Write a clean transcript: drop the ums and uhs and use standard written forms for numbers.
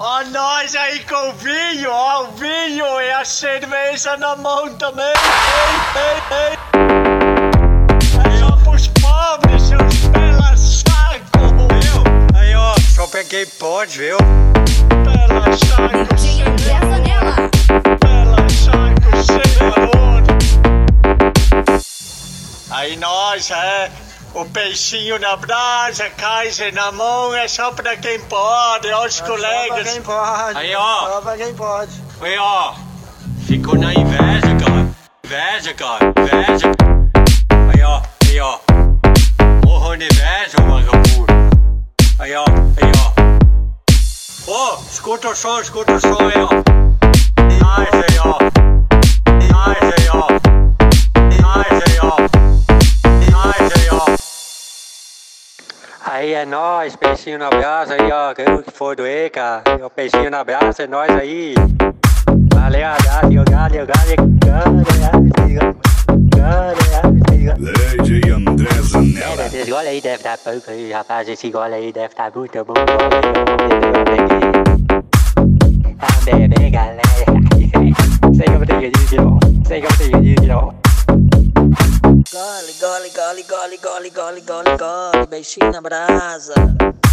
Ó nós aí com o vinho, ó, o vinho e a cerveja na mão também. Ei. É só pros pobres, seus pela saco, viu? Aí, ó, só peguei pode, viu? Pela saco, pela saco, senhor. Aí nós, o peixinho na brasa, Kaiser na mão, é só pra quem pode, ó os colegas. Só pra quem pode. Aí, ó. Só pra quem pode. Aí, ó. Ficou na inveja, cara. Inveja. Aí, ó. Morro de inveja, vagabundo. Aí, ó. Ó, escuta o som, aí, ó. Nice, aí, ó. Aí é nóis, peixinho na brasa aí, ó, que foi doer, cara. O peixinho na brasa, é nóis aí. Valeu, abraço, DJ André Zanella. Esse gole aí deve estar pouco aí, rapaz, esse gole aí deve estar muito bom. Bebê, galera. Sei que eu tenho que dizer, ó. Gole, beijinho na brasa.